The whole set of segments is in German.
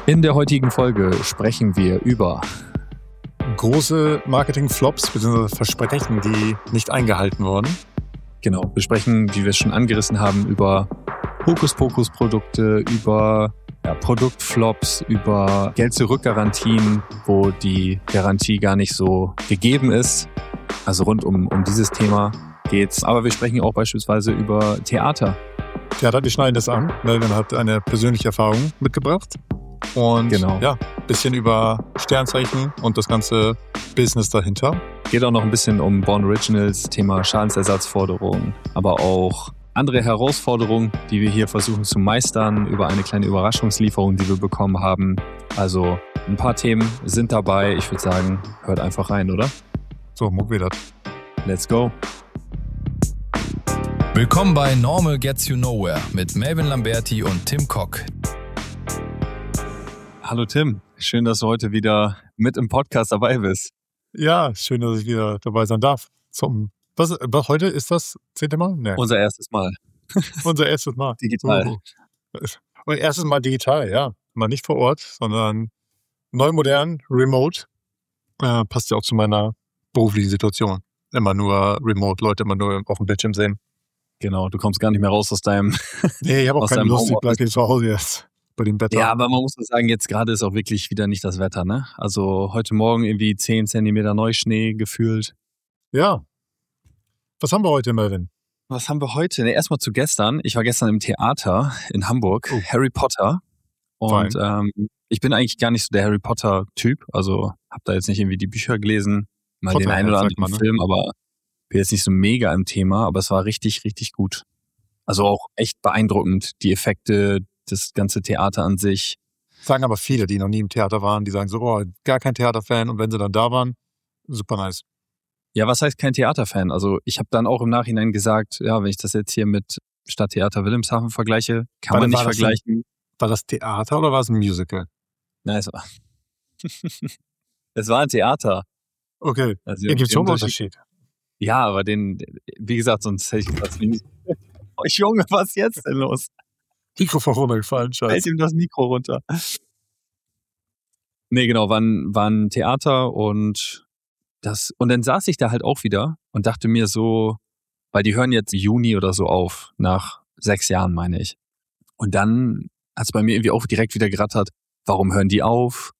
In der heutigen Folge sprechen wir über große Marketing-Flops bzw. Versprechen, die nicht eingehalten wurden. Genau, wir sprechen, wie wir es schon angerissen haben, über Hokuspokus-Produkte, über Produktflops, über Geld-Zurück-Garantien, wo die Garantie gar nicht so gegeben ist. Also rund um dieses Thema geht's. Aber wir sprechen auch beispielsweise über Theater. Theater, wir schneiden das an. Melvin hat eine persönliche Erfahrung mitgebracht. Und genau. Ja, ein bisschen über Sternzeichen und das ganze Business dahinter. Geht auch noch ein bisschen um Born Originals, Thema Schadensersatzforderungen, aber auch andere Herausforderungen, die wir hier versuchen zu meistern, über eine kleine Überraschungslieferung, die wir bekommen haben. Also ein paar Themen sind dabei. Ich würde sagen, hört einfach rein, oder? So, muck wieder. Let's go. Willkommen bei Normal Gets You Nowhere mit Melvin Lamberti und Tim Kock. Hallo Tim, schön, dass du heute wieder mit im Podcast dabei bist. Ja, schön, dass ich wieder dabei sein darf. Was heute ist das 10. Mal? Nee. Unser erstes Mal. Unser erstes Mal. Digital. Und erstes Mal digital, ja. Mal nicht vor Ort, sondern neu modern, remote. Passt ja auch zu meiner beruflichen Situation. Immer nur remote, Leute immer nur auf dem Bildschirm sehen. Genau, du kommst gar nicht mehr raus aus deinem Nee, ich habe auch keine Lust, ich bleibe hier zu Hause jetzt bei dem Wetter. Ja, aber man muss sagen, jetzt gerade ist auch wirklich wieder nicht das Wetter, ne? Also heute Morgen irgendwie 10 Zentimeter Neuschnee gefühlt. Ja. Was haben wir heute, Melvin? Was haben wir heute? Ne, erstmal zu gestern. Ich war gestern im Theater in Hamburg, Harry Potter. Und ich bin eigentlich gar nicht so der Harry Potter-Typ. Also habe da jetzt nicht irgendwie die Bücher gelesen, mal den einen oder anderen Film, aber bin jetzt nicht so mega im Thema. Aber es war richtig, richtig gut. Also auch echt beeindruckend, die Effekte, das ganze Theater an sich. Sagen aber viele, die noch nie im Theater waren, die sagen so, gar kein Theaterfan. Und wenn sie dann da waren, super nice. Ja, was heißt kein Theaterfan? Also ich habe dann auch im Nachhinein gesagt, ja, wenn ich das jetzt hier mit Stadttheater Wilhelmshaven vergleiche, kann man nicht vergleichen. War das Theater oder war es ein Musical? Nein, es war ein Theater. Okay, also, hier gibt es schon einen Unterschied. Ja, aber wie gesagt, sonst hätte ich das nicht. Oh Junge, was ist jetzt denn los? Mikrofon runtergefallen, scheiße. Hält ihm das Mikro runter. Nee, genau, war ein Theater und dann saß ich da halt auch wieder und dachte mir so, weil die hören jetzt Juni oder so auf, nach 6 Jahren, meine ich. Und dann hat es bei mir irgendwie auch direkt wieder gerattert, warum hören die auf?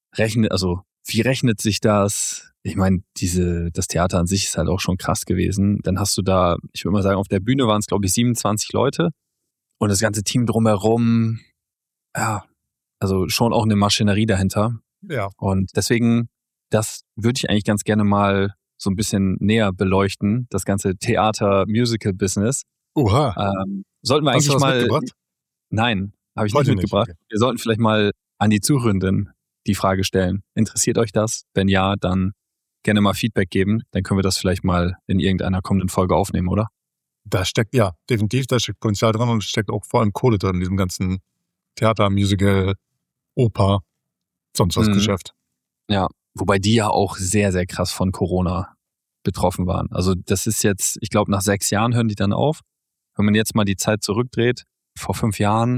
Wie rechnet sich das? Ich meine, das Theater an sich ist halt auch schon krass gewesen. Dann hast du da, ich würde mal sagen, auf der Bühne waren es, glaube ich, 27 Leute. Und das ganze Team drumherum, ja, also schon auch eine Maschinerie dahinter. Ja. Und deswegen, das würde ich eigentlich ganz gerne mal so ein bisschen näher beleuchten, das ganze Theater-Musical-Business. Oha. Sollten wir Hast eigentlich du das mal... mitgebracht? Nein, habe ich nicht mitgebracht. Okay. Wir sollten vielleicht mal an die Zuhörenden die Frage stellen. Interessiert euch das? Wenn ja, dann gerne mal Feedback geben. Dann können wir das vielleicht mal in irgendeiner kommenden Folge aufnehmen, oder? Da steckt, ja, definitiv, da steckt Potenzial drin und steckt auch vor allem Kohle drin in diesem ganzen Theater, Musical, Oper, sonst was Geschäft. Ja, wobei die ja auch sehr, sehr krass von Corona betroffen waren. Also das ist jetzt, ich glaube, nach 6 Jahren hören die dann auf. Wenn man jetzt mal die Zeit zurückdreht, vor 6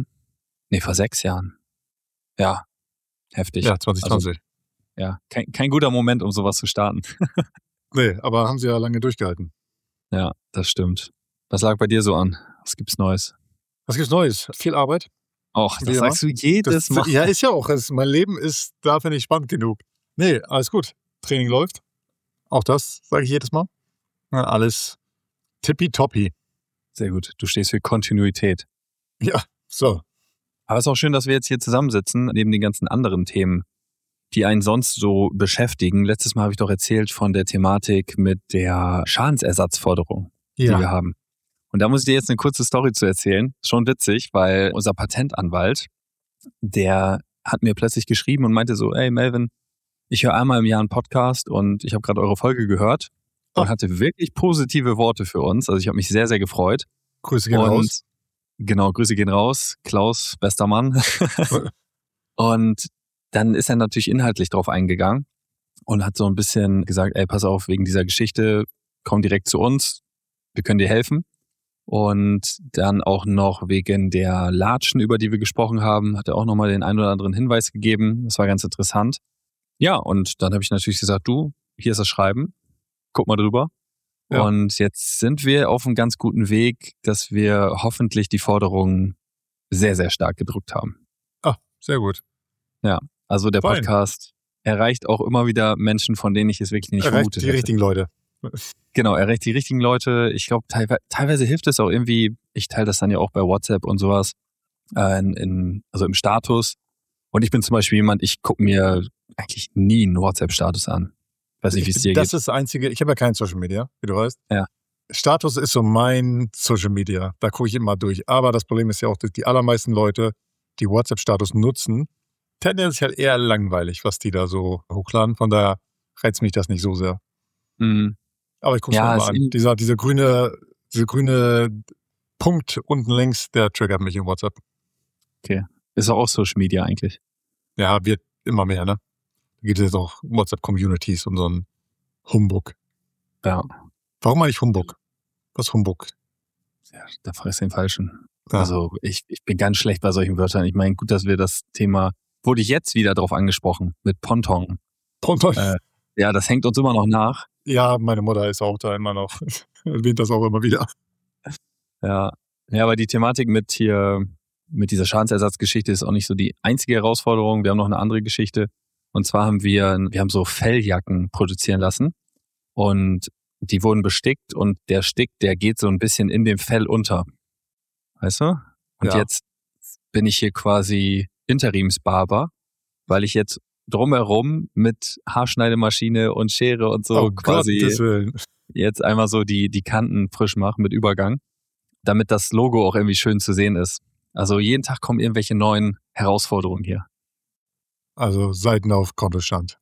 Jahren. Ja, heftig. Ja, 2020. Also, ja, kein guter Moment, um sowas zu starten. Nee, aber haben sie ja lange durchgehalten. Ja, das stimmt. Was lag bei dir so an? Was gibt's Neues? Was gibt's Neues? Viel Arbeit. Och, das sagst du jedes Mal. Ja, ist ja auch. Mein Leben ist dafür nicht spannend genug. Nee, alles gut. Training läuft. Auch das sage ich jedes Mal. Ja, alles tippitoppi. Sehr gut. Du stehst für Kontinuität. Ja, so. Aber es ist auch schön, dass wir jetzt hier zusammensitzen, neben den ganzen anderen Themen, die einen sonst so beschäftigen. Letztes Mal habe ich doch erzählt von der Thematik mit der Schadensersatzforderung, die wir haben. Und da muss ich dir jetzt eine kurze Story zu erzählen. Schon witzig, weil unser Patentanwalt, der hat mir plötzlich geschrieben und meinte so, ey Melvin, ich höre einmal im Jahr einen Podcast und ich habe gerade eure Folge gehört und hatte wirklich positive Worte für uns. Also ich habe mich sehr, sehr gefreut. Grüße gehen raus. Genau, Grüße gehen raus. Klaus, bester Mann. Und dann ist er natürlich inhaltlich drauf eingegangen und hat so ein bisschen gesagt, ey, pass auf, wegen dieser Geschichte, komm direkt zu uns, wir können dir helfen. Und dann auch noch wegen der Latschen, über die wir gesprochen haben, hat er auch nochmal den einen oder anderen Hinweis gegeben. Das war ganz interessant. Ja, und dann habe ich natürlich gesagt, du, hier ist das Schreiben, guck mal drüber. Ja. Und jetzt sind wir auf einem ganz guten Weg, dass wir hoffentlich die Forderungen sehr, sehr stark gedrückt haben. Ah, sehr gut. Ja, also der Podcast erreicht auch immer wieder Menschen, von denen ich es wirklich nicht vermutet hätte. Die richtigen Leute. Genau, erreicht die richtigen Leute. Ich glaube, teilweise hilft es auch irgendwie, ich teile das dann ja auch bei WhatsApp und sowas, also im Status. Und ich bin zum Beispiel jemand, ich gucke mir eigentlich nie einen WhatsApp-Status an. Weiß nicht, wie es dir geht. Das ist das Einzige, ich habe ja kein Social Media, wie du weißt. Ja. Status ist so mein Social Media, da gucke ich immer durch. Aber das Problem ist ja auch, dass die allermeisten Leute, die WhatsApp-Status nutzen, tendenziell eher langweilig, was die da so hochladen. Von daher reizt mich das nicht so sehr. Mhm. Aber ich gucke es mir mal an. Dieser grüne Punkt unten links, der triggert mich in WhatsApp. Okay. Ist auch Social Media eigentlich. Ja, wird immer mehr, ne? Da gibt es jetzt auch WhatsApp-Communities und so ein Humbug. Ja. Warum eigentlich Humbug? Was ist Humbug? Ja, da fragst du den Falschen. Ja. Also ich bin ganz schlecht bei solchen Wörtern. Ich meine, gut, dass wir das Thema, wurde ich jetzt wieder drauf angesprochen, mit Ponton. Ponton? Ja, das hängt uns immer noch nach. Ja, meine Mutter ist auch da immer noch, erwähnt das auch immer wieder. Ja, aber die Thematik mit dieser Schadensersatzgeschichte ist auch nicht so die einzige Herausforderung. Wir haben noch eine andere Geschichte. Und zwar haben wir haben so Felljacken produzieren lassen. Und die wurden bestickt und der Stick, der geht so ein bisschen in dem Fell unter. Weißt du? Und jetzt bin ich hier quasi Interimsbarber, weil ich jetzt drumherum mit Haarschneidemaschine und Schere und so quasi jetzt einmal so die Kanten frisch mache mit Übergang, damit das Logo auch irgendwie schön zu sehen ist. Also jeden Tag kommen irgendwelche neuen Herausforderungen hier. Also Seiten auf Kontostand.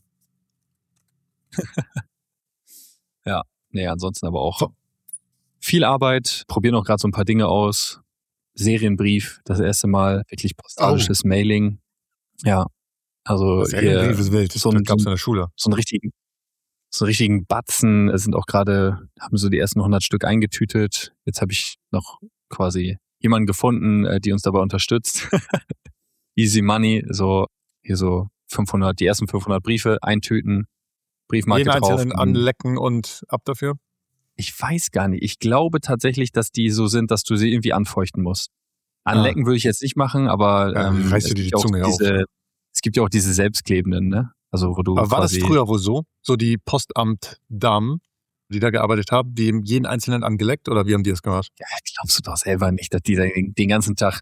Ja, nee, ansonsten aber auch viel Arbeit, probieren auch gerade so ein paar Dinge aus. Serienbrief, das erste Mal wirklich postalisches Mailing. Ja, also Serienbrief ist wild, das gab's in der Schule. So einen richtigen Batzen. Es sind auch gerade, haben so die ersten 100 Stück eingetütet. Jetzt habe ich noch quasi jemanden gefunden, die uns dabei unterstützt. Easy Money, hier so 500, die ersten 500 Briefe eintüten, Briefmarke jeden drauf. Einzelnen anlecken und ab dafür? Ich weiß gar nicht. Ich glaube tatsächlich, dass die so sind, dass du sie irgendwie anfeuchten musst. Anlecken würde ich jetzt nicht machen, aber reißt du dir die Zunge auf. Es gibt ja auch diese selbstklebenden, ne? Also wo du aber war das früher wohl so? So die Postamtdamen, die da gearbeitet haben, die jeden Einzelnen angeleckt oder wie haben die das gemacht? Ja, glaubst du doch selber nicht, dass die da den ganzen Tag...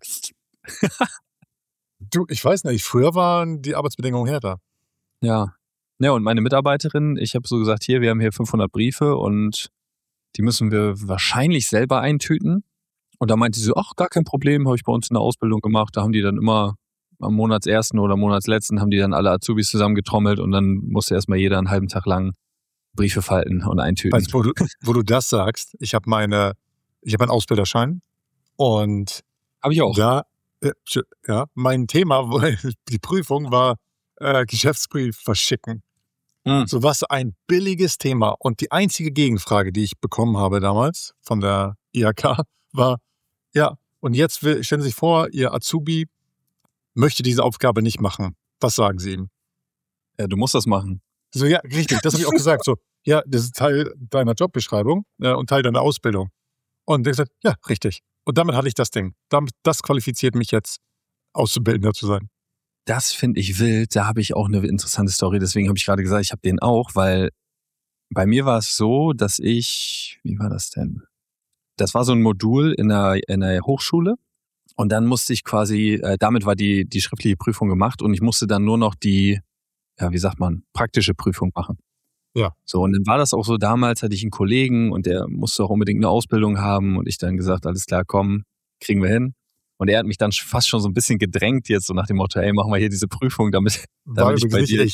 Du, ich weiß nicht, früher waren die Arbeitsbedingungen härter. Ja. Ja, und meine Mitarbeiterin, ich habe so gesagt, wir haben hier 500 Briefe und die müssen wir wahrscheinlich selber eintüten. Und da meinte sie so, ach, gar kein Problem, habe ich bei uns in der Ausbildung gemacht. Da haben die dann immer am Monatsersten oder Monatsletzten haben die dann alle Azubis zusammengetrommelt und dann musste erstmal jeder einen halben Tag lang Briefe falten und eintüten. Weißt, wo du das sagst, ich habe einen Ausbilderschein und habe ich auch. Da, mein Thema, die Prüfung war Geschäftsbrief verschicken. So was ein billiges Thema. Und die einzige Gegenfrage, die ich bekommen habe damals von der IHK, war, ja, und jetzt stellen Sie sich vor, Ihr Azubi möchte diese Aufgabe nicht machen. Was sagen Sie ihm? Ja, du musst das machen. So, ja, richtig, das habe ich auch gesagt. So, ja, das ist Teil deiner Jobbeschreibung und Teil deiner Ausbildung. Und der gesagt, ja, richtig. Und damit hatte ich das Ding. Das qualifiziert mich jetzt, Auszubildender zu sein. Das finde ich wild. Da habe ich auch eine interessante Story. Deswegen habe ich gerade gesagt, ich habe den auch, weil bei mir war es so, dass wie war das denn? Das war so ein Modul in der Hochschule und dann musste ich quasi, damit war die schriftliche Prüfung gemacht und ich musste dann nur noch die, praktische Prüfung machen. Ja. So, und dann war das auch so, damals hatte ich einen Kollegen und der musste auch unbedingt eine Ausbildung haben und ich dann gesagt, alles klar, komm, kriegen wir hin. Und er hat mich dann fast schon so ein bisschen gedrängt jetzt, so nach dem Motto, ey, machen wir hier diese Prüfung, damit ich bei dir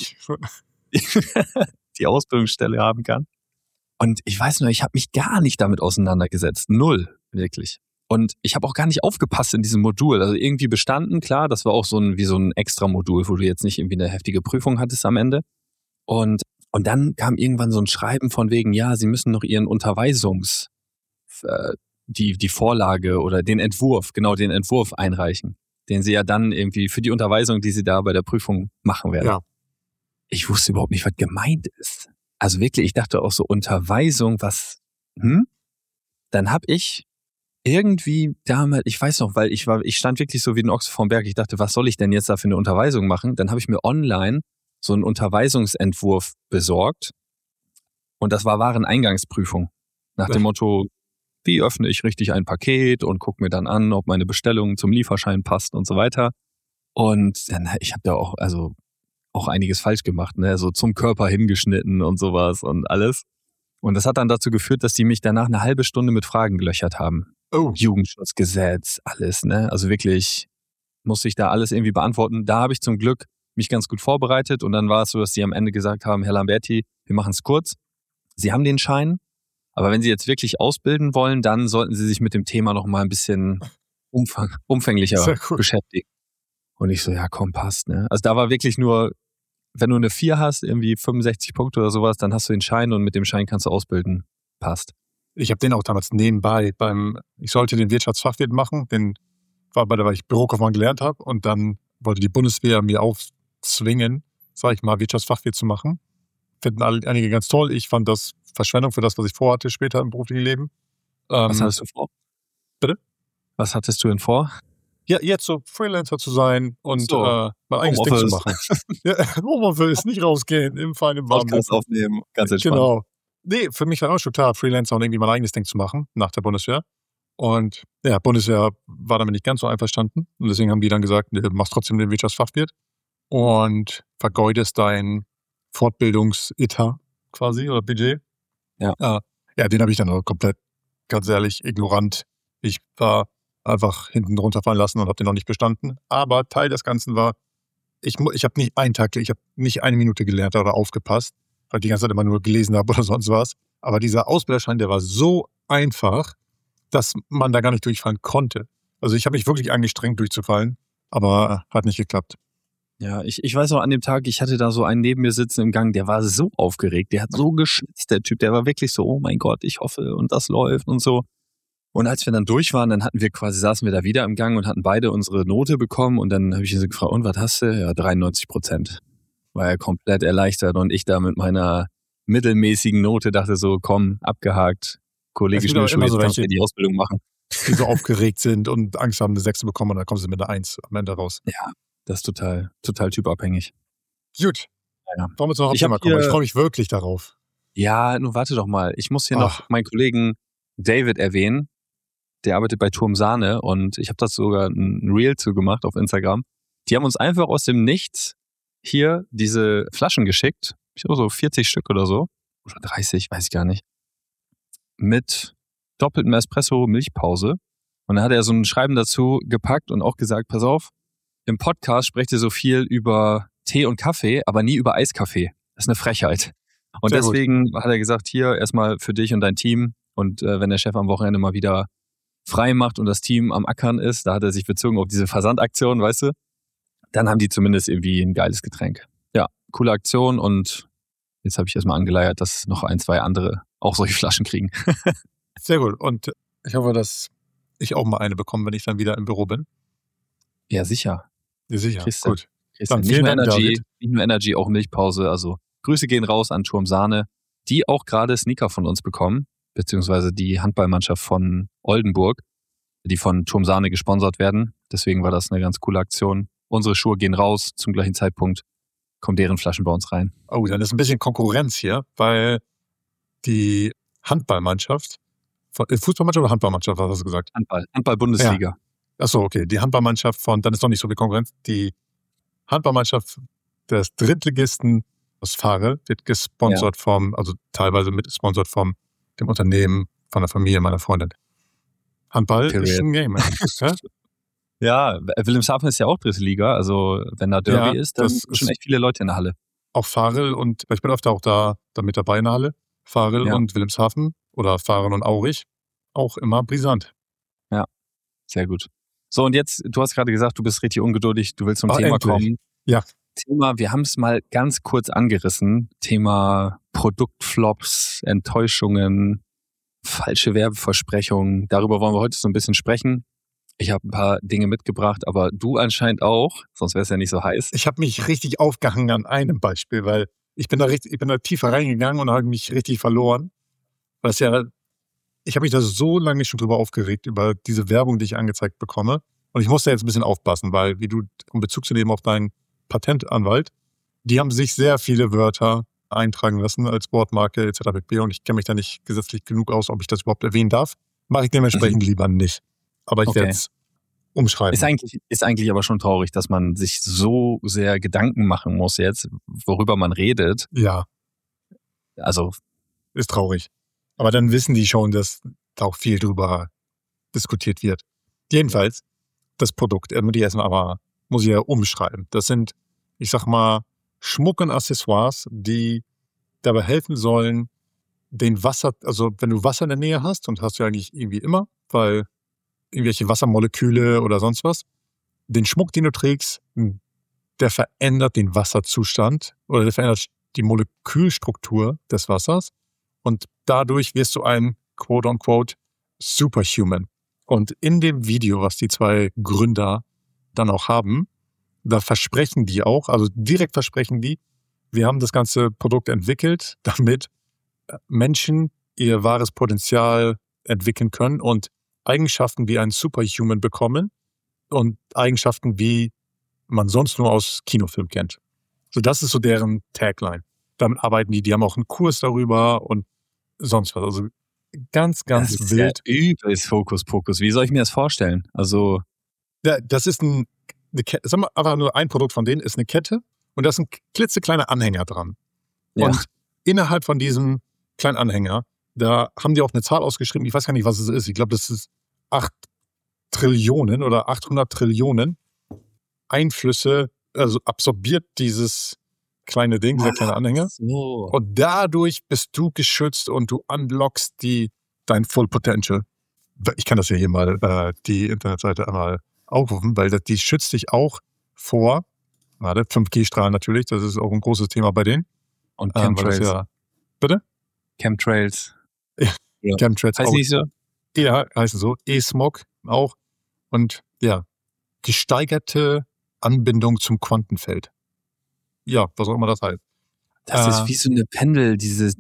die Ausbildungsstelle haben kann. Und ich weiß nur, ich habe mich gar nicht damit auseinandergesetzt. Null, wirklich. Und ich habe auch gar nicht aufgepasst in diesem Modul. Also irgendwie bestanden, klar, das war auch wie so ein extra Modul, wo du jetzt nicht irgendwie eine heftige Prüfung hattest am Ende. Und dann kam irgendwann so ein Schreiben von wegen, ja, sie müssen noch ihren die Vorlage oder den Entwurf einreichen, den sie ja dann irgendwie für die Unterweisung, die sie da bei der Prüfung machen werden. Ja. Ich wusste überhaupt nicht, was gemeint ist. Also wirklich, ich dachte auch so Unterweisung, was, Dann habe ich irgendwie damals, ich weiß noch, weil ich stand wirklich so wie ein Ochse vorm Berg. Ich dachte, was soll ich denn jetzt da für eine Unterweisung machen? Dann habe ich mir online so einen Unterweisungsentwurf besorgt. Und das war Wareneingangsprüfung. Nach dem Motto, wie öffne ich richtig ein Paket und gucke mir dann an, ob meine Bestellung zum Lieferschein passt und so weiter. Und dann, ich habe da auch einiges falsch gemacht, ne? So zum Körper hingeschnitten und sowas und alles. Und das hat dann dazu geführt, dass die mich danach eine halbe Stunde mit Fragen gelöchert haben. Oh. Jugendschutzgesetz, alles, ne? Also wirklich musste ich da alles irgendwie beantworten. Da habe ich zum Glück mich ganz gut vorbereitet und dann war es so, dass sie am Ende gesagt haben, Herr Lamberti, wir machen es kurz. Sie haben den Schein, aber wenn Sie jetzt wirklich ausbilden wollen, dann sollten Sie sich mit dem Thema noch mal ein bisschen umfänglicher beschäftigen. Und ich so, ja komm, passt, ne? Also da war wirklich nur, wenn du eine 4 hast, irgendwie 65 Punkte oder sowas, dann hast du den Schein und mit dem Schein kannst du ausbilden. Passt. Ich habe den auch damals nebenbei ich sollte den Wirtschaftsfachwirt machen, weil ich Bürokaufmann gelernt habe und dann wollte die Bundeswehr mir aufzwingen, sag ich mal, Wirtschaftsfachwirt zu machen. Finden einige ganz toll. Ich fand das Verschwendung für das, was ich vorhatte später im beruflichen Leben. Was hattest du vor? Bitte? Was hattest du denn vor? Ja, jetzt so Freelancer zu sein und so, mein eigenes Ding zu machen. Ja, Homeoffice, nicht rausgehen, im feinen Podcast aufnehmen, ganz entspannt. Genau. Nee, für mich war auch schon klar, Freelancer und irgendwie mein eigenes Ding zu machen nach der Bundeswehr. Und ja, Bundeswehr war damit nicht ganz so einverstanden. Und deswegen haben die dann gesagt, du machst trotzdem den Wirtschaftsfachwirt und vergeudest dein Fortbildungsetat quasi oder Budget. Ja. Ja, den habe ich dann auch komplett, ganz ehrlich, ignorant. Ich war einfach hinten runterfallen lassen und habe den noch nicht bestanden. Aber Teil des Ganzen war, ich habe nicht ich habe nicht eine Minute gelernt oder aufgepasst, weil ich die ganze Zeit immer nur gelesen habe oder sonst was. Aber dieser Ausbilderschein, der war so einfach, dass man da gar nicht durchfallen konnte. Also ich habe mich wirklich angestrengt durchzufallen, aber hat nicht geklappt. Ja, ich weiß noch an dem Tag, ich hatte da so einen neben mir sitzen im Gang, der war so aufgeregt, der hat so geschwitzt, der Typ, der war wirklich so, oh mein Gott, ich hoffe und das läuft und so. Und als wir dann durch waren, dann saßen wir da wieder im Gang und hatten beide unsere Note bekommen und dann habe ich ihn so gefragt, und was hast du? Ja, 93%. War er komplett erleichtert und ich da mit meiner mittelmäßigen Note dachte so, komm, abgehakt, Kollege Schnürschuh, jetzt kannst du die Ausbildung machen. Die so aufgeregt sind und Angst haben, eine 6 zu bekommen und dann kommen sie mit einer 1 am Ende raus. Ja, das ist total typabhängig. Gut. Ja. Wollen wir zum Thema kommen? Ich freue mich wirklich darauf. Ja, nun warte doch mal. Ich muss hier noch meinen Kollegen David erwähnen. Der arbeitet bei Turm Sahne und ich habe das sogar ein Reel zu gemacht auf Instagram. Die haben uns einfach aus dem Nichts hier diese Flaschen geschickt. Ich glaube so 40 Stück oder so. Oder 30, weiß ich gar nicht. Mit doppeltem Espresso Milchpause. Und dann hat er so ein Schreiben dazu gepackt und auch gesagt, pass auf, im Podcast sprecht ihr so viel über Tee und Kaffee, aber nie über Eiskaffee. Das ist eine Frechheit. Und sehr deswegen gut. Hat er gesagt, hier erstmal für dich und dein Team. Und wenn der Chef am Wochenende mal wieder frei macht und das Team am Ackern ist, da hat er sich bezogen auf diese Versandaktion, weißt du, dann haben die zumindest irgendwie ein geiles Getränk. Ja, coole Aktion und jetzt habe ich erstmal angeleiert, dass noch 1, 2 andere auch solche Flaschen kriegen. Sehr gut und ich hoffe, dass ich auch mal eine bekomme, wenn ich dann wieder im Büro bin. Ja, sicher. Ja, sicher, Christen. gut. Dann nicht nur Energy, auch Milchpause, also Grüße gehen raus an Turm Sahne, die auch gerade Sneaker von uns bekommen, beziehungsweise die Handballmannschaft von Oldenburg, die von Turm Sahne gesponsert werden. Deswegen war das eine ganz coole Aktion. Unsere Schuhe gehen raus, zum gleichen Zeitpunkt kommen deren Flaschen bei uns rein. Oh, dann ist ein bisschen Konkurrenz hier, weil die Handballmannschaft, Fußballmannschaft oder Handballmannschaft, was hast du gesagt? Handball-Bundesliga. Ja. Achso, okay. Die Handballmannschaft dann ist doch nicht so viel Konkurrenz. Die Handballmannschaft des Drittligisten aus Fahre wird gesponsert also teilweise mit gesponsert vom dem Unternehmen, von der Familie meiner Freundin. Handball ist ein Game. Ja, Wilhelmshaven ist ja auch dritte Liga, also wenn da Derby ist, dann sind schon echt viele Leute in der Halle. Auch Farel und, ich bin öfter auch da mit dabei in der Halle, Farel und Wilhelmshaven oder Farel und Aurich, auch immer brisant. Ja, sehr gut. So und jetzt, du hast gerade gesagt, du bist richtig ungeduldig, du willst zum Thema kommen. Ja. Thema, wir haben es mal ganz kurz angerissen, Thema Produktflops, Enttäuschungen. falsche Werbeversprechungen. Darüber wollen wir heute so ein bisschen sprechen. Ich habe ein paar Dinge mitgebracht, aber du anscheinend auch, sonst wäre es ja nicht so heiß. Ich habe mich richtig aufgehangen an einem Beispiel, weil ich bin da tiefer reingegangen und habe mich richtig verloren. Ich habe mich da so lange schon drüber aufgeregt, über diese Werbung, die ich angezeigt bekomme. Und ich musste jetzt ein bisschen aufpassen, weil, um Bezug zu nehmen auf deinen Patentanwalt, die haben sich sehr viele Wörter eintragen lassen als Wortmarke etc. pp. Und ich kenne mich da nicht gesetzlich genug aus, ob ich das überhaupt erwähnen darf. Mache ich dementsprechend lieber nicht. Aber ich werde es umschreiben. Ist eigentlich aber schon traurig, dass man sich so sehr Gedanken machen muss jetzt, worüber man redet. Ja. Also. Ist traurig. Aber dann wissen die schon, dass da auch viel drüber diskutiert wird. Jedenfalls, das Produkt, muss ich ja umschreiben. Das sind, ich sag mal, Schmuck und Accessoires, die dabei helfen sollen, wenn du Wasser in der Nähe hast, und hast du eigentlich irgendwie immer, weil irgendwelche Wassermoleküle oder sonst was, den Schmuck, den du trägst, der verändert den Wasserzustand oder der verändert die Molekülstruktur des Wassers und dadurch wirst du ein quote-unquote Superhuman. Und in dem Video, was die zwei Gründer dann auch haben, da versprechen die auch, also direkt versprechen die, wir haben das ganze Produkt entwickelt, damit Menschen ihr wahres Potenzial entwickeln können und Eigenschaften wie ein Superhuman bekommen und Eigenschaften, wie man sonst nur aus Kinofilm kennt. So, das ist so deren Tagline. Damit arbeiten die haben auch einen Kurs darüber und sonst was. Also ganz, ganz das wild. Ist ja übelst Hokuspokus. Wie soll ich mir das vorstellen? Also. Ja, das ist eine Kette, sag mal, aber nur ein Produkt von denen ist eine Kette und da ist ein klitzekleiner Anhänger dran. Ja. Und innerhalb von diesem kleinen Anhänger, da haben die auch eine Zahl ausgeschrieben, ich weiß gar nicht, was es ist. Ich glaube, das ist 8 Trillionen oder 800 Trillionen Einflüsse, also absorbiert dieses kleine Ding, dieser kleine Anhänger. So. Und dadurch bist du geschützt und du unlockst dein Full Potential. Ich kann das ja hier mal, die Internetseite einmal aufrufen, weil die schützt dich auch vor, 5G-Strahlen natürlich, das ist auch ein großes Thema bei denen. Und Chemtrails. Bitte? Chemtrails. Ja. Chemtrails heißt auch. nicht so? Ja, heißen so. E-Smog auch. Und ja, gesteigerte Anbindung zum Quantenfeld. Ja, was auch immer das heißt. Das ist wie so eine Pendel,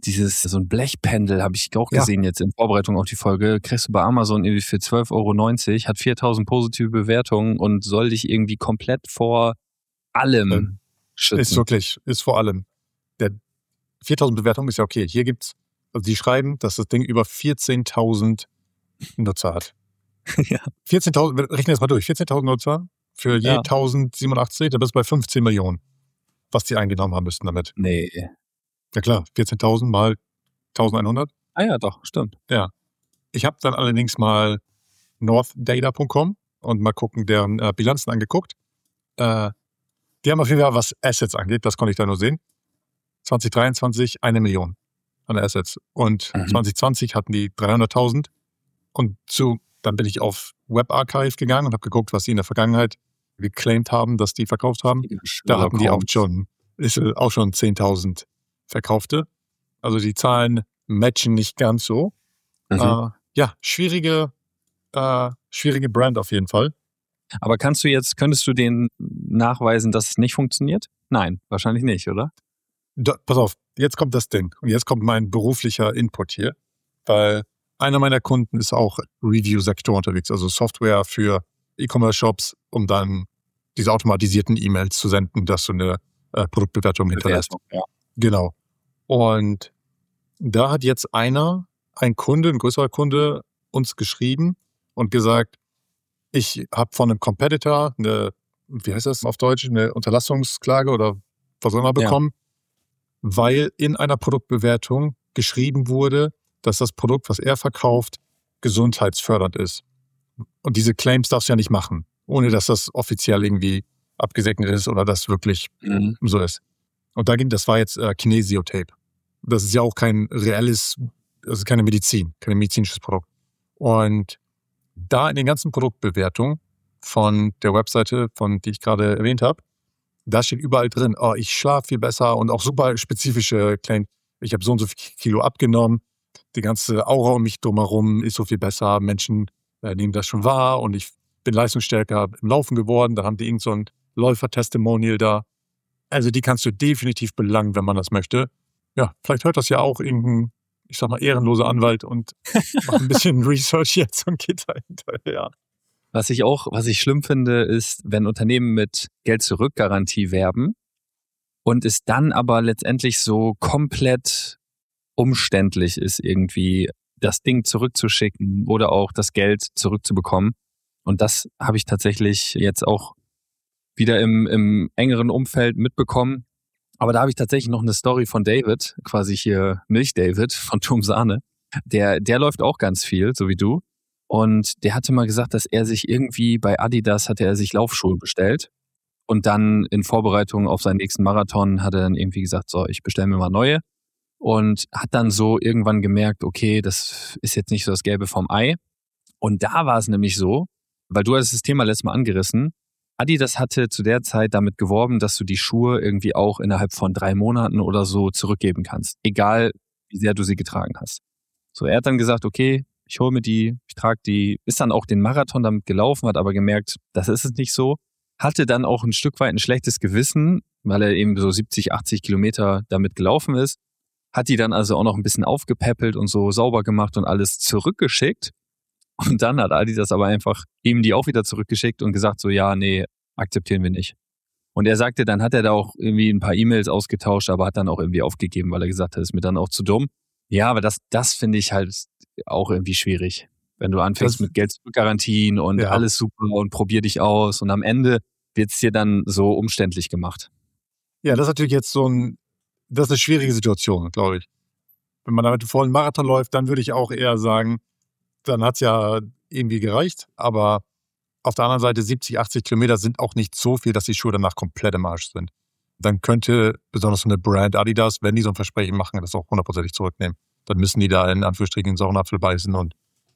so ein Blechpendel habe ich auch gesehen jetzt in Vorbereitung auf die Folge. Kriegst du bei Amazon irgendwie für 12,90 €, hat 4.000 positive Bewertungen und soll dich irgendwie komplett vor allem schützen. Ist vor allem. Der 4.000 Bewertungen ist ja okay. Hier gibt's, also die schreiben, dass das Ding über 14.000 Nutzer hat. Ja. 14.000, rechne das mal durch. 14.000 Nutzer für je 1.087, da bist du bei 15 Millionen. Was die eingenommen haben müssten damit. Nee. Ja klar, 14.000 mal 1.100. Ah ja, doch, stimmt. Ja. Ich habe dann allerdings mal northdata.com und mal gucken, deren Bilanzen angeguckt. Die haben auf jeden Fall, was Assets angeht, das konnte ich da nur sehen. 2023 1 Million an Assets. Und 2020 hatten die 300.000. Und dann bin ich auf WebArchive gegangen und habe geguckt, was sie in der Vergangenheit geclaimed haben, dass die verkauft haben. Da hatten die auch schon 10.000 verkaufte. Also die Zahlen matchen nicht ganz so. Schwierige Brand auf jeden Fall. Aber könntest du denen nachweisen, dass es nicht funktioniert? Nein, wahrscheinlich nicht, oder? Pass auf, jetzt kommt das Ding. Und jetzt kommt mein beruflicher Input hier. Weil einer meiner Kunden ist auch Review-Sektor unterwegs, also Software für E-Commerce-Shops, um dann diese automatisierten E-Mails zu senden, dass du eine Produktbewertung hinterlässt. Ja. Genau. Und da hat jetzt ein größerer Kunde, uns geschrieben und gesagt, ich habe von einem Competitor wie heißt das auf Deutsch, eine Unterlassungsklage oder was auch immer bekommen, weil in einer Produktbewertung geschrieben wurde, dass das Produkt, was er verkauft, gesundheitsfördernd ist. Und diese Claims darfst du ja nicht machen, ohne dass das offiziell irgendwie abgesegnet ist oder das wirklich so ist. Und das war jetzt Kinesiotape. Das ist ja auch kein reelles, das ist keine Medizin, kein medizinisches Produkt. Und da in den ganzen Produktbewertungen von der Webseite, die ich gerade erwähnt habe, da steht überall drin, ich schlafe viel besser und auch super spezifische Claims. Ich habe so und so viel Kilo abgenommen. die ganze Aura um mich drumherum ist so viel besser. Menschen nehmen das schon wahr und ich bin leistungsstärker im Laufen geworden. Dann haben die irgend so ein Läufer-Testimonial da. Also die kannst du definitiv belangen, wenn man das möchte. Ja, vielleicht hört das ja auch irgendein, ich sag mal, ehrenloser Anwalt und macht ein bisschen Research jetzt und geht da hinterher. Was ich schlimm finde, ist, wenn Unternehmen mit Geld-Zurück-Garantie werben und es dann aber letztendlich so komplett umständlich ist, irgendwie das Ding zurückzuschicken oder auch das Geld zurückzubekommen. Und das habe ich tatsächlich jetzt auch wieder im engeren Umfeld mitbekommen. Aber da habe ich tatsächlich noch eine Story von David, quasi hier Milch-David von Turm Sahne. Der läuft auch ganz viel, so wie du. Und der hatte mal gesagt, dass er sich irgendwie bei Adidas hatte er sich Laufschuhe bestellt. Und dann in Vorbereitung auf seinen nächsten Marathon hat er dann irgendwie gesagt, so, ich bestelle mir mal neue. Und hat dann so irgendwann gemerkt, okay, das ist jetzt nicht so das Gelbe vom Ei. Und da war es nämlich so, weil du hast das Thema letztes Mal angerissen, Adidas hatte zu der Zeit damit geworben, dass du die Schuhe irgendwie auch innerhalb von 3 Monaten oder so zurückgeben kannst. Egal, wie sehr du sie getragen hast. So, er hat dann gesagt, okay, ich hole mir die, ich trage die, ist dann auch den Marathon damit gelaufen, hat aber gemerkt, das ist es nicht so. Hatte dann auch ein Stück weit ein schlechtes Gewissen, weil er eben so 70, 80 Kilometer damit gelaufen ist. Hat die dann also auch noch ein bisschen aufgepäppelt und so sauber gemacht und alles zurückgeschickt. Und dann hat Adidas aber einfach ihm die auch wieder zurückgeschickt und gesagt so, ja, nee, akzeptieren wir nicht. Und er sagte, dann hat er da auch irgendwie ein paar E-Mails ausgetauscht, aber hat dann auch irgendwie aufgegeben, weil er gesagt hat, ist mir dann auch zu dumm. Ja, aber das finde ich halt auch irgendwie schwierig. Wenn du anfängst mit Geld-Zurück-Garantien und alles super und probier dich aus und am Ende wird es dir dann so umständlich gemacht. Ja, das ist natürlich jetzt das ist eine schwierige Situation, glaube ich. Wenn man damit einen vollen Marathon läuft, dann würde ich auch eher sagen, dann hat es ja irgendwie gereicht. Aber auf der anderen Seite 70, 80 Kilometer sind auch nicht so viel, dass die Schuhe danach komplett im Arsch sind. Dann könnte besonders so eine Brand Adidas, wenn die so ein Versprechen machen, das auch 100% zurücknehmen. Dann müssen die da in Anführungsstrichen in den sauren Apfel beißen und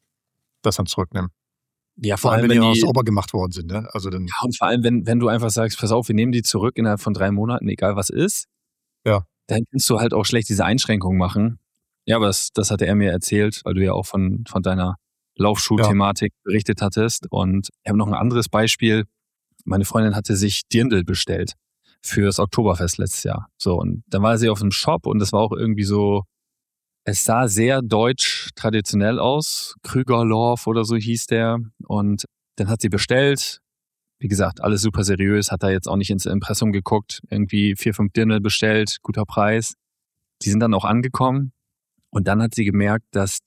das dann zurücknehmen. Ja, vor allem, wenn die auch sauber gemacht worden sind. Ne? Also dann, ja, und vor allem, wenn du einfach sagst, pass auf, wir nehmen die zurück innerhalb von 3 Monaten, egal was ist, dann kannst du halt auch schlecht diese Einschränkung machen. Ja, aber das hatte er mir erzählt, weil du ja auch von deiner Laufschuh-Thematik berichtet hattest. Und ich habe noch ein anderes Beispiel. Meine Freundin hatte sich Dirndl bestellt fürs Oktoberfest letztes Jahr. So, und dann war sie auf einem Shop und das war auch irgendwie so, es sah sehr deutsch traditionell aus. Krügerloff oder so hieß der. Und dann hat sie bestellt. Wie gesagt, alles super seriös, hat da jetzt auch nicht ins Impressum geguckt. Irgendwie 4, 5 Dirndl bestellt, guter Preis. Die sind dann auch angekommen. Und dann hat sie gemerkt, dass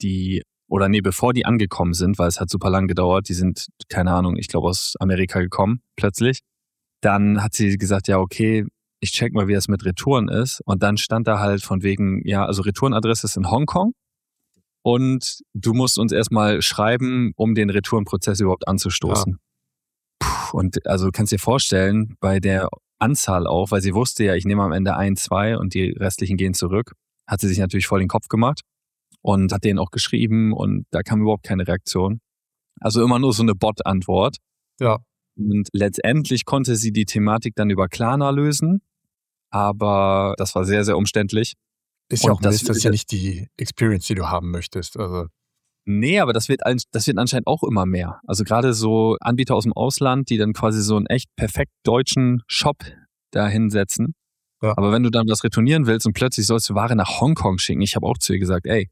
bevor die angekommen sind, weil es hat super lang gedauert, die sind, keine Ahnung, ich glaube aus Amerika gekommen, plötzlich. Dann hat sie gesagt, ja, okay, ich check mal, wie das mit Retouren ist. Und dann stand da halt von wegen, ja, also Retourenadresse ist in Hongkong. Und du musst uns erstmal schreiben, um den Retourenprozess überhaupt anzustoßen. Ja. Und also du kannst dir vorstellen, bei der Anzahl auch, weil sie wusste ja, ich nehme am Ende 1, 2 und die restlichen gehen zurück, hat sie sich natürlich voll den Kopf gemacht und hat denen auch geschrieben und da kam überhaupt keine Reaktion. Also immer nur so eine Bot-Antwort. Ja. Und letztendlich konnte sie die Thematik dann über Klarna lösen, aber das war sehr, sehr umständlich. Ist ja auch das ist ja nicht die Experience, die du haben möchtest. Also nee, aber das wird anscheinend auch immer mehr. Also gerade so Anbieter aus dem Ausland, die dann quasi so einen echt perfekt deutschen Shop da hinsetzen. Ja. Aber wenn du dann was retournieren willst und plötzlich sollst du Ware nach Hongkong schicken, ich habe auch zu ihr gesagt, ey,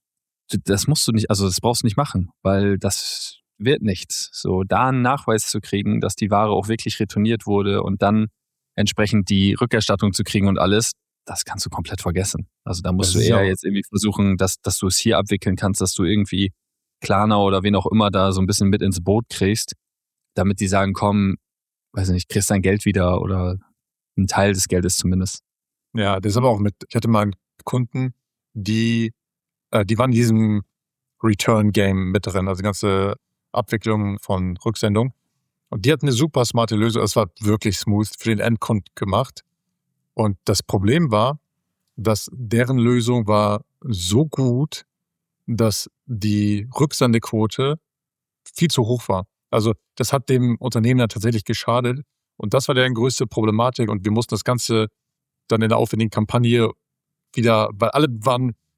das musst du nicht, also das brauchst du nicht machen, weil das wird nichts. So da einen Nachweis zu kriegen, dass die Ware auch wirklich retourniert wurde und dann entsprechend die Rückerstattung zu kriegen und alles, das kannst du komplett vergessen. Also da musst du eher jetzt irgendwie versuchen, dass du es hier abwickeln kannst, dass du irgendwie Klarna oder wen auch immer da so ein bisschen mit ins Boot kriegst, damit die sagen, komm, weiß nicht, kriegst dein Geld wieder oder einen Teil des Geldes zumindest. Ja, das ist aber auch ich hatte mal einen Kunden, die waren in diesem Return-Game mit drin, also die ganze Abwicklung von Rücksendung. Und die hatten eine super smarte Lösung, es war wirklich smooth für den Endkunden gemacht. Und das Problem war, dass deren Lösung war so gut, dass die Rücksendequote viel zu hoch war. Also das hat dem Unternehmen dann tatsächlich geschadet. Und das war deren größte Problematik. Und wir mussten das Ganze dann in der aufwendigen Kampagne wieder, weil alle waren